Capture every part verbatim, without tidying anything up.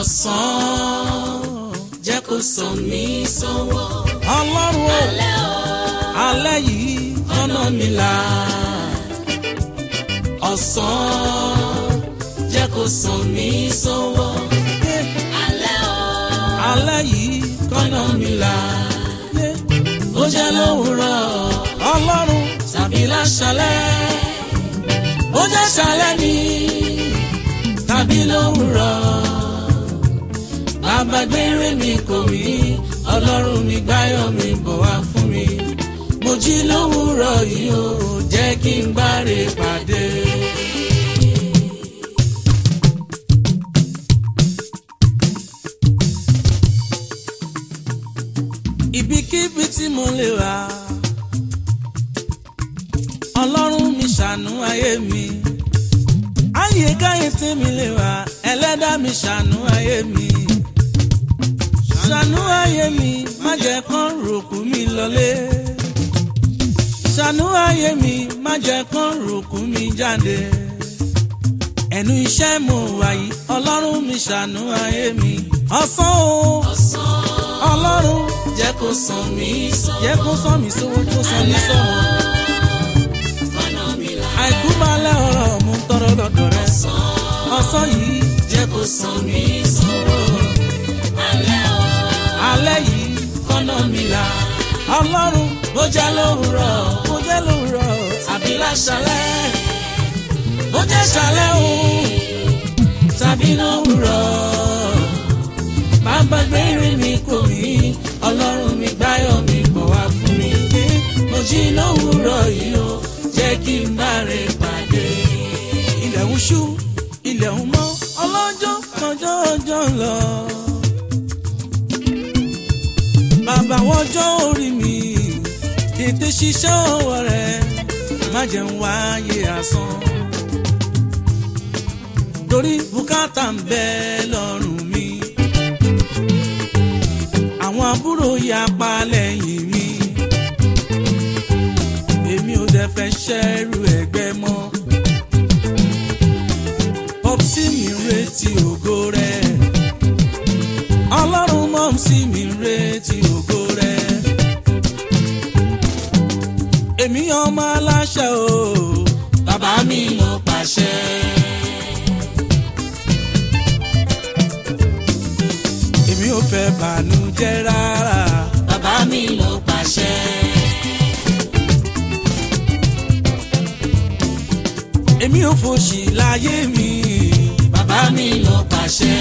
ọ̀sán jẹ́ kó sọ mí sọ́wọ́. Ọlọ́run o alẹ́ o alẹ́ yìí ọ̀nà mi là. ọ̀sán jẹ́ kó sọ mí sọ́wọ́. alẹ́ o alẹ́ yìí ọ̀nà mi là. ó jẹ́ lówùúrọ̀ Ọlọ́run tàbí láṣálẹ́. ó jẹ́ ṣálẹ́ ni tàbí lówùúrọ̀. bàbá gbére mi kò mí Ọlọ́run mi gbáyọ̀ mi bọ̀ wá fún mi. mo jí lówùúrọ̀ yìí ó jẹ́ kí n gbáre pàdé. ibikíbi tí mo lè wà Ọlọ́run mi ṣàánú ayé mi. Àyíkáyé tí mi lè wà Ẹlẹ́dà mi ṣàánú ayé mi. Ṣàánú ayé mi má jẹ́ kán ròkú mi lọlé. Ṣàánú ayé mi má jẹ́ kán ròkú mi jáde. Ẹnu iṣẹ́ mo wà yìí Ọlọ́run mi ṣàánú ayé mi. Ọ̀sán o Ọlọ́run jẹ́ kó sàn mí sọ́wọ́. jẹ́ kó sàn mí sówó kó sàn mí sọ́wọ́. ọ̀nà mi là. Àìkú balẹ̀ ọ̀rọ̀ mú tọrọ lọ́dọ̀ rẹ̀. Ọ̀sán yìí jẹ́ kó sàn mí sọ́wọ́. alẹ́ o alẹ́ yìí ọ̀nà mi là. Ọlọ́run bó jẹ́ lówùúrọ̀ mo jẹ́ lówùúrọ̀ tàbí láṣálẹ́. bó jẹ́ ṣálẹ́ o tàbí lówùúrọ̀. bàbá gbére mi kò mí Ọlọ́run mi gbáyọ̀ mi bọ̀ wá fún mi. mo jí lówùúrọ̀ yìí ó jẹ́ kí n bá rẹ̀ pàdé. ilẹ̀ ń ṣú ilẹ̀ ń mọ́ ọlọ́jọ́ kọjọ́ ọjọ́ ń lọ. Bàbá wọjọ́ orí mi tètè ṣiṣẹ́ ọwọ́ rẹ̀ má jẹ́ ń wáyé asán. Torí bùkátà ń bẹ lọ́rùn mi. Àwọn àbúrò yapa lẹ́yìn mi. Èmi ò dẹ̀ fẹ́ ṣẹ́rù ẹgbẹ́ mọ́. Popsi mi ń retí ògo rẹ̀. Ọlọ́run mọ́msí mi ń retí ògo rẹ̀. Èmi ọmọ aláṣẹ o. bàbá mi ló pàṣẹ. Èmi ò fẹ́ bànújẹ́ rárá. bàbá mi ló pàṣẹ. Èmi ò fòṣì láyé mi. bàbá mi ló pàṣẹ.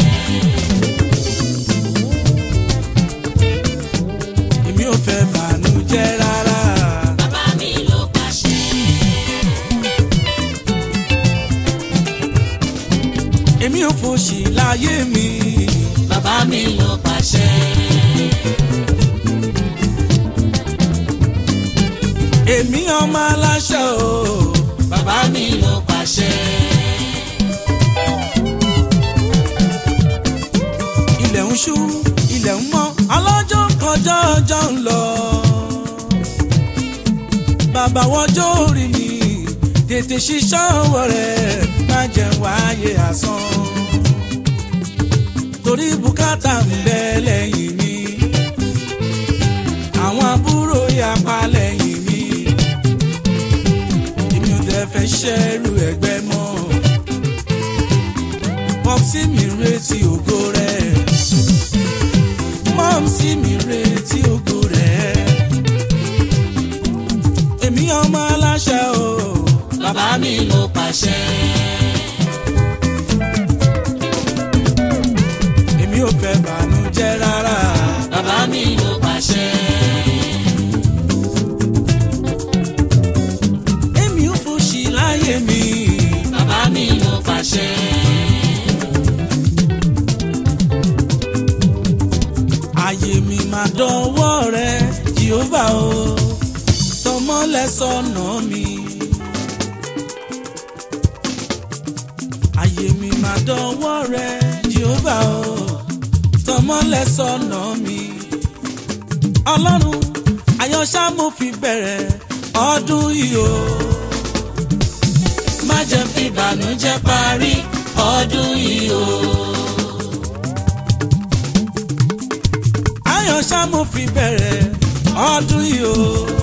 Èmi ò fẹ́ bànújẹ́ rárá. bàbá mi ló pàṣẹ. Èmi ò fòṣì láyé mi. bàbá mi ló pàṣẹ. Èmi ọmọ aláṣẹ o. bàbá mi ló pàṣẹ. Ilẹ̀ ń ṣú ilẹ̀ ń mọ́ ọlọ́jọ́ kọjọ́ ọjọ́ ń lọ. Bàbá wọjọ́ orí mi tètè ṣiṣẹ́ ọwọ́ rẹ̀ má jẹ́ wáyé asán. Torí bùkátà ń bẹ lẹ́yìn mi. Àwọn àbúrò yapa lẹ́yìn mi. Èmi ò dẹ̀ fẹ́ ṣẹ́rù ẹgbẹ́ mọ́. Popsi mi ń retí ògo rẹ̀. Mọ́msí mi ń retí ògo rẹ̀. Èmi ọmọ aláṣẹ o. bàbá mi ló pàṣẹ. Èmi ò fẹ́ bànújẹ́ rárá. bàbá mi ló pàṣẹ. Èmi ò fòṣì láyé mi. bàbá mi ló pàṣẹ. Ayé mi máa dọwọ́ rẹ̀ Jèhófà o. Tọmọ́lẹ̀ sọ́nà mi. Ayé mi máa dọwọ́ rẹ̀ Jèhófà o. Tọmọ́lẹ̀ sọ́nà mi. Ọlọ́run àyànṣá mo fi bẹ̀rẹ̀ ọdún yìí o. má jẹ́ fi ìbànújẹ́ parí ọdún yìí o. ayọ̀ ṣá mo fi bẹ̀rẹ̀ ọdún yìí o.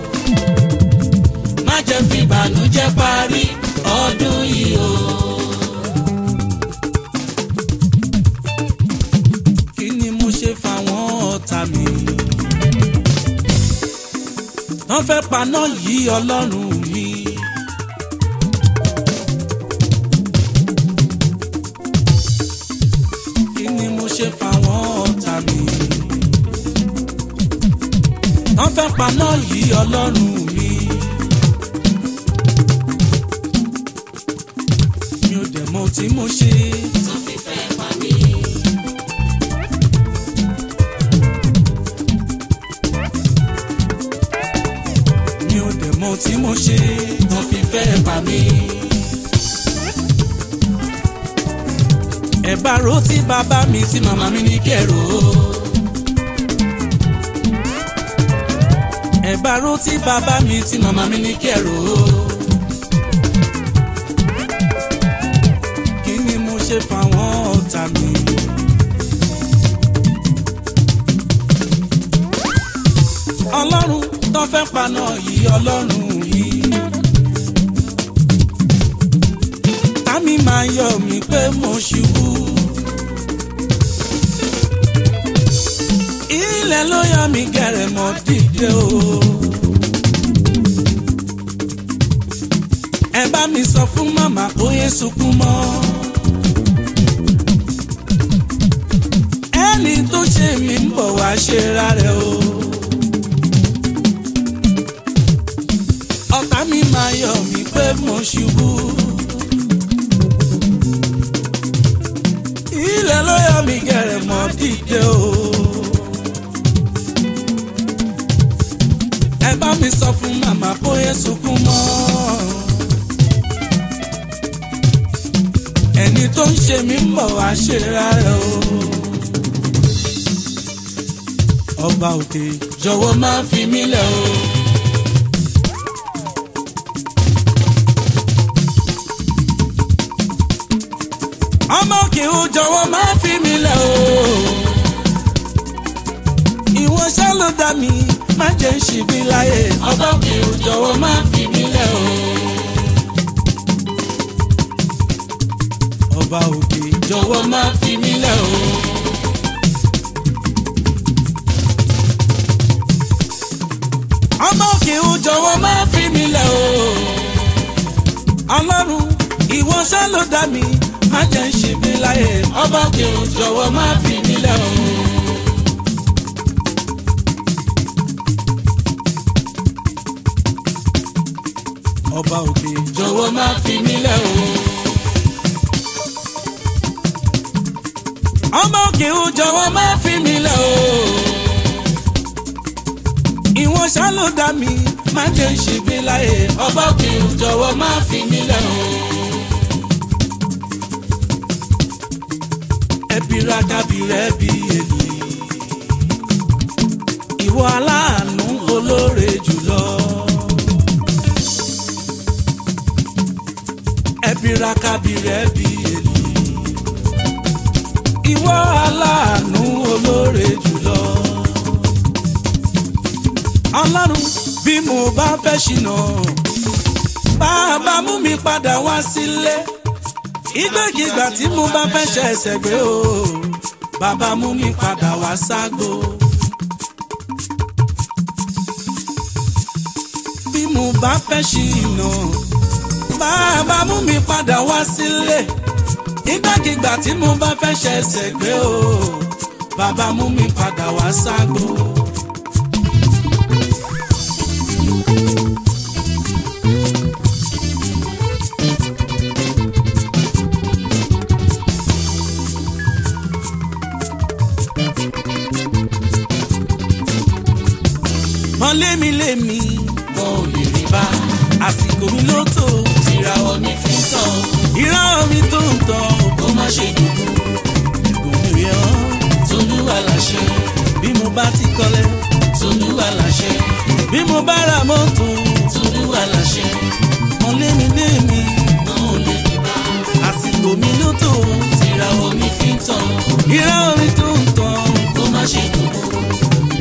má jẹ́ fi ìbànújẹ́ parí ọdún yìí o. kí ni mo ṣe fáwọn ọ̀tá mi? wọ́n fẹ́ paná yìí ọlọ́run mi. kí ni mo ṣe fáwọn ọ̀tá mi? wọ́n fẹ́ paná yìí ọlọ́run mi. mi ò dẹ̀ mọ̀ tí mo ṣe. tó fi fẹ́ pa mí. mi ò dẹ̀ mọ̀ tí mo ṣe. tó fi fẹ́ pa mí. ẹ bá ro tí bàbá mi tí màmá mi ní kẹrò. ẹ bá ro tí bàbá mi tí màmá mi ní kẹrò. kí ni mo ṣe fáwọn ọ̀tá mi? ọlọ́run tó fẹ́ paná yìí ọlọ́run yìí. tàmí máa yọ mí pé mo ṣubú. ilẹ̀ ló yọ mí gẹ̀rẹ̀ mọ́ dìde o. ẹ bá mi sọ fún màmá kó yé sunkún mọ́. ẹni tó ṣe mí ń bọ̀ wá ṣe rárẹ̀ o. ọ̀tá mi máa yọ mí pé mo ṣubú. ilẹ̀ ló yọ mí gẹ̀rẹ̀ mọ́ dìde o. ẹ bá mi sọ fún màmá kó yé sunkún mọ́. ẹni tó ń ṣe mí ń bọ̀ wá ṣe rárẹ̀ o. ọba òkè jọ̀wọ́ má fi mí lẹ̀ o. ọmọ òkè o jọ̀wọ́ má fi mí lẹ̀ o. ìwọ ṣá ló dá mi má jẹ́ ń ṣìbí láyé. ọba òkè o jọ̀wọ́ má fi mí lẹ̀ o. ọba òkè jọ̀wọ́ má fi mí lẹ̀ o. ọmọ òkè o jọ̀wọ́ má fi mí lẹ̀ o. ọlọ́run ìwọ ṣá ló dá mi má jẹ́ ń ṣìbí láyé. ọba òkè o jọ̀wọ́ má fi mí lẹ̀ o. ọba òkè jọ̀wọ́ má fi mí lẹ̀ o. ọmọ òkè o jọ̀wọ́ má fi mí lẹ̀ o. ìwọ ṣá ló dá mi má jẹ́ ń ṣìbí láyé. ọba òkè o jọ̀wọ́ má fi mí lẹ̀ o. ẹbí rákàbí rẹ bí èlì. ìwọ aláàánú olóore jùlọ. ẹbí rákàbí rẹ bí èlì. ìwọ aláàánú olóore jùlọ. ọlọ́run bí mo bá fẹ́ ṣìnà bàbá mú mi padà wá sílé. ìgbàkigbà tí mo bá fẹ́ ṣe ẹ̀ṣẹ̀ gbé o bàbá mú mi padà wá ságbo. bí mo bá fẹ́ ṣìnà bàbá mú mi padà wá sílé. ìgbàkigbà tí mo bá fẹ́ ṣe ẹ̀ṣẹ̀ gbé o bàbá mú mi padà wá ságbo. mọ lémi lémi mo ò lè rí bá. àsìkò mi ló tó. tìràwọ̀ mi fi tàn. ìràwọ̀ mi tó ń tàn. kó má ṣe dùbò. ẹ̀bùn mi yẹ ọ́. tolúwa láṣẹ. bí mo bá ti kọ́lé. tolúwa láṣẹ. bí mo bá ra mọ́tò. tolúwa láṣẹ. mọ lémi lémi mo ò lè rí bá. àsìkò mi ló tó. tìràwọ̀ mi fi tàn. ìràwọ̀ mi tó ń tàn. kó má ṣe dùbò.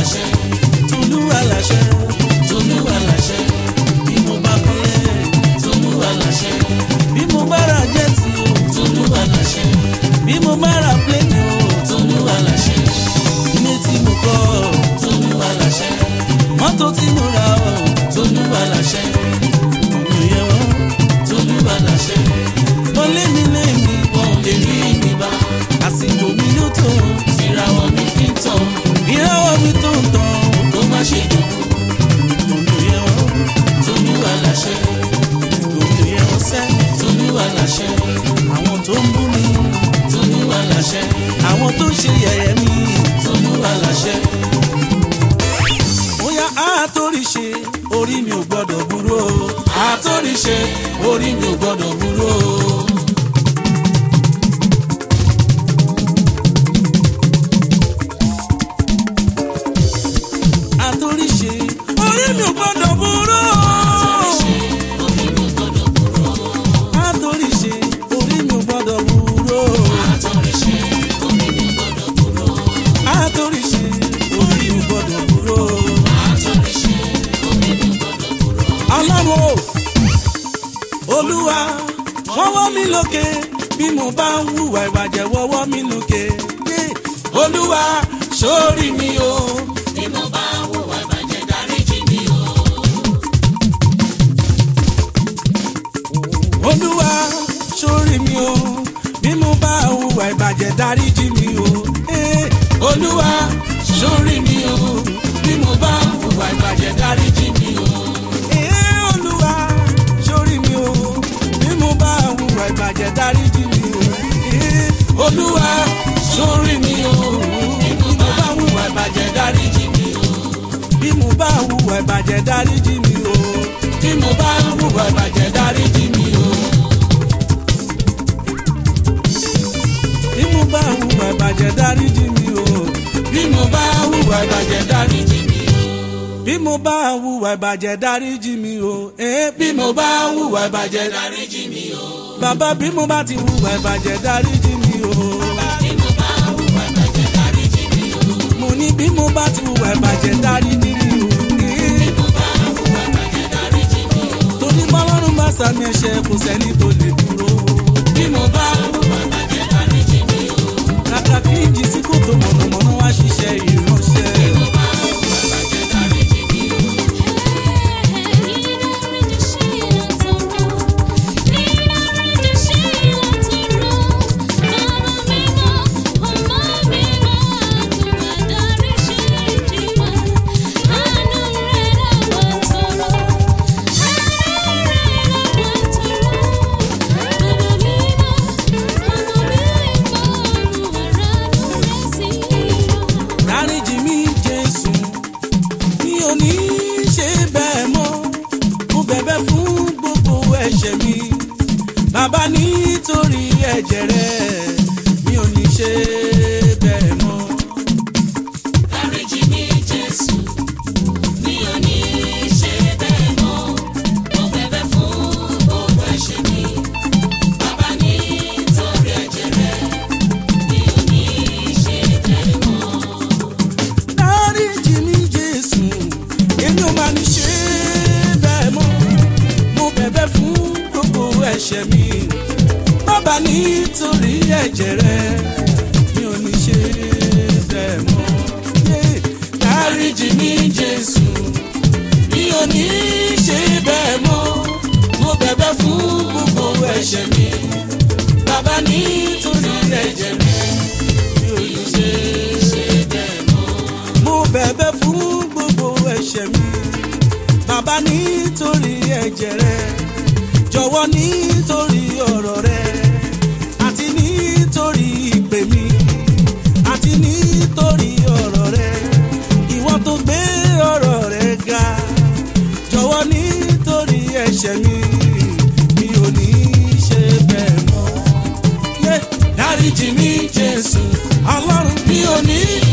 láṣẹ. Tolúwa láṣẹ. Tolúwa láṣẹ. Bí mo bá kọ́lé. Tolúwa láṣẹ. Bí mo bá ra jẹ́tì o. Tolúwa láṣẹ. Bí mo bá ra pléènì o. Tolúwa láṣẹ. Ilé tí mo kọ́. Tolúwa láṣẹ. Mọ́tò tí mo ra o. Tolúwa láṣẹ. Òkè yẹ wọ́n. Tolúwa láṣẹ. Wọ́n lé mi lé mi. Wọ́n lè rí mi bá. Àsìkò mi ló tó. Ìràwọ̀ mi fi ń tàn. Ìràwọ̀ mi tó ń tàn. Kó má ṣe dùnkù. Òkè yẹ wọ́n. Tolúwa láṣẹ. Òkè yẹ wọ́n sẹ́. Tolúwa láṣẹ. Àwọn tó ń bú mi. Tolúwa láṣẹ. Àwọn tó ń ṣe yẹ̀yẹ́ mi. Tolúwa láṣẹ. Bóyá àtórí ṣe orí mi ò gbọ́dọ̀ burú o. Àtóríṣe orí mi ò gbọ́dọ̀ burú o. Àtórí ṣe orí mi ò gbọ́dọ̀ burú o. Àtórí ṣe orí mi ò gbọ́dọ̀ burú o. Àtóríṣe orí mi ò gbọ́dọ̀ burú o. Àtórí ṣe orí mi ò gbọ́dọ̀ burú o. Àtóríṣe orí mi ò gbọ́dọ̀ burú o. Ọlọ́run o, Olúwa wọ́wọ́ mi lókè bí mo bá ń hùwà ìbàjẹ́ wọ́wọ́ mi lókè. Yeah. Olúwa sórí mi o. Bí mo bá hùwà ìbàjẹ́ dáríjì mi o. Olúwa sórí mi o. Bí mo bá hùwà ìbàjẹ́ dáríjì mi o. Eh. Olúwa sórí mi o. Bí mo bá hùwà ìbàjẹ́ dáríjì mi o. Eh, Olúwa sórí mi o. Bí mo bá hùwà ìbàjẹ́ dáríjì mi o. Eh. Olúwa sórí mi o. Bí mo bá hùwà ìbàjẹ́ dáríjì mi o. Bí mo bá hùwà ìbàjẹ́ dáríjì mi o. Bí mo bá hùwà ìbàjẹ́ dáríjì mi o. Bí mo bá hùwà ìbàjẹ́ dáríjì mi o. Bí mo bá hùwà ìbàjẹ́ dáríjì mi o. Bí mo bá hùwà ìbàjẹ́ dáríjì mi o. Eh, Bí mo bá hùwà ìbàjẹ́ dáríjì mi o. bàbá bí mo bá ti hùwà ìbàjẹ́ dáríjì mi o. Bí mo bá hùwà ìbàjẹ́ dáríjì mi o. Mo ní bí mo bá ti hùwà ìbàjẹ́ dáríjì mi o. Eh, Bí mo bá hùwà ìbàjẹ́ dáríjì mi o. torí bọ́lọ́run bá sàmì ẹ̀ṣẹ̀ kò sẹ́ni tó lè dúró. Bí mo bá hùwà ìbàjẹ́ dáríjì mi o. Kàkà kí n jí sí kòtò mọ̀nàmọ́ná wá ṣiṣẹ́ ìránṣẹ́. Bí mo bá hùwà ìbàjẹ́ dáríjì mi o. Dáríjì mi Jésù, mi ò ní ṣe bẹ́ẹ̀ mọ́. Mo bẹ̀bẹ̀ fún gbogbo ẹ̀ṣẹ̀ mi. Bàbá nítorí ẹ̀jẹ̀ rẹ̀, mi ò ní ṣe bẹ́ẹ̀ mọ́. Dáríjì mi Jésù, mi ò ní ṣe bẹ́ẹ̀ mọ́. Mo bẹ̀bẹ̀ fún gbogbo ẹ̀ṣẹ̀ mi. Bàbá nítorí ẹ̀jẹ̀ rẹ̀, mi ò ní ṣe bẹ́ẹ̀ mọ́. Dáríjì mi Jésù, èmi ò máa ní ṣe bẹ́ẹ̀ mọ́. Mo bẹ̀bẹ̀ fún gbogbo ẹ̀ṣẹ̀ mi. Bàbá nítorí ẹ̀jẹ̀ rẹ̀, mi ò ní ṣe bẹ́ẹ̀ mọ́. Yeah. Dáríjì mi Jésù, mi ò ní ṣe bẹ́ẹ̀ mọ́. Mo bẹ̀bẹ̀ fún gbogbo ẹ̀ṣẹ̀ mi. Bàbá nítorí ẹ̀jẹ̀ rẹ̀, mi ò ní ṣe bẹ́ẹ̀ mọ́. Mo bẹ̀bẹ̀ fún gbogbo ẹ̀ṣẹ̀ mi. Bàbá nítorí ẹ̀jẹ̀ rẹ̀, jọ̀wọ́ nítorí ọ̀rọ̀ rẹ̀, àti nítorí ìpè mi, àti nítorí ọ̀rọ̀ rẹ̀, ìwọ tó gbé ọ̀rọ̀ rẹ̀ ga. Jọ̀wọ́ nítorí ẹ̀ṣẹ̀ mi, mi ò ní ṣe bẹ́ẹ̀ mọ́. Yeah. Dáríjì mi Jésù, Ọlọ́run mi ò ní